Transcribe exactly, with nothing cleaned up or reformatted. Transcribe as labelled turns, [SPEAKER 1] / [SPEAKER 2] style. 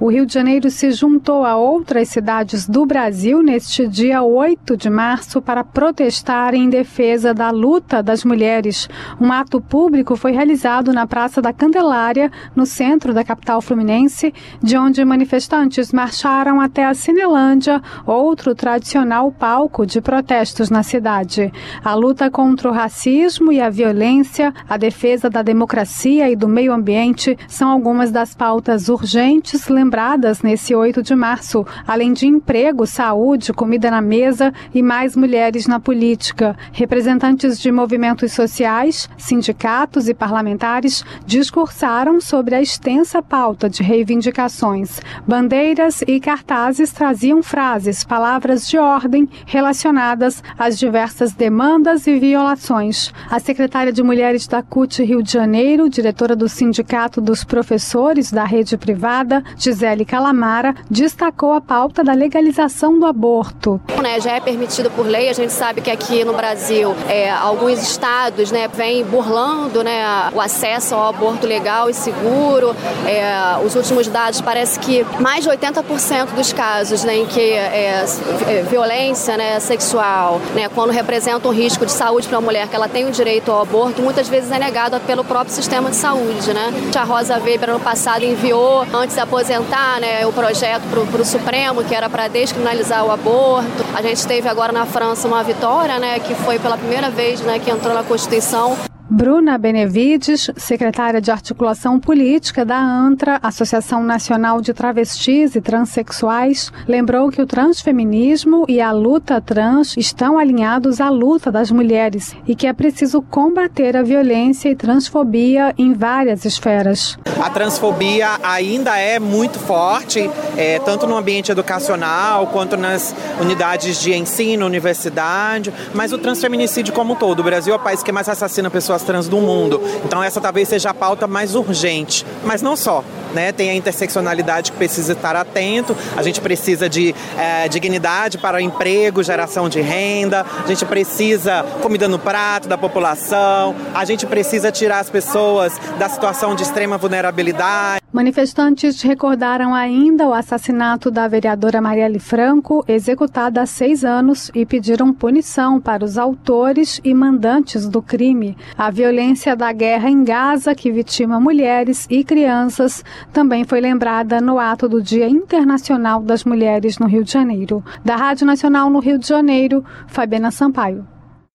[SPEAKER 1] O Rio de Janeiro se juntou a outras cidades do Brasil neste dia oito de março para protestar em defesa da luta das mulheres. Um ato público foi realizado na Praça da Candelária, no centro da capital fluminense, de onde manifestantes marcharam até a Cinelândia, outro tradicional palco de protestos na cidade. A luta contra o racismo e a violência, a defesa da democracia e do meio ambiente são algumas das pautas urgentes lembradas nesse oito de março, além de emprego, saúde, comida na mesa e mais mulheres na política. Representantes de movimentos sociais, sindicatos e parlamentares discursaram sobre a extensa pauta de reivindicações. Bandeiras e cartazes traziam frases, palavras de ordem relacionadas às diversas demandas e violações. A secretária de Mulheres da C U T Rio de Janeiro, diretora do Sindicato dos Professores da Rede Privada, Gisele Calamara, destacou a pauta da legalização do aborto.
[SPEAKER 2] Né, já é permitido por lei, a gente sabe que aqui no Brasil é, alguns estados né, vêm burlando né, o acesso ao aborto legal e seguro. É, os últimos dados parece que mais de oitenta por cento dos casos né, em que é, é, violência né, sexual, né, quando representa um risco de saúde para a mulher, que ela tem o direito ao aborto, muitas vezes é negado pelo próprio sistema de saúde. Né? A Rosa Weber, ano passado, enviou, antes de aposentar, né, o projeto para o Supremo, que era para descriminalizar o aborto. A gente teve agora na França uma vitória, né, que foi pela primeira vez né, que entrou na Constituição.
[SPEAKER 1] Bruna Benevides, secretária de Articulação Política da ANTRA, Associação Nacional de Travestis e Transsexuais, lembrou que o transfeminismo e a luta trans estão alinhados à luta das mulheres e que é preciso combater a violência e transfobia em várias esferas.
[SPEAKER 3] A transfobia ainda é muito forte, é, tanto no ambiente educacional quanto nas unidades de ensino, universidade, mas o transfeminicídio como um todo. O Brasil é o país que mais assassina pessoas trans do mundo, então essa talvez seja a pauta mais urgente, mas não só, né? Tem a interseccionalidade que precisa estar atento, a gente precisa de é, dignidade para o emprego, geração de renda, a gente precisa comida no prato da população, a gente precisa tirar as pessoas da situação de extrema vulnerabilidade.
[SPEAKER 1] Manifestantes recordaram ainda o assassinato da vereadora Marielle Franco, executada há seis anos, e pediram punição para os autores e mandantes do crime. A violência da guerra em Gaza, que vitima mulheres e crianças, também foi lembrada no ato do Dia Internacional das Mulheres no Rio de Janeiro. Da Rádio Nacional no Rio de Janeiro, Fabiana Sampaio.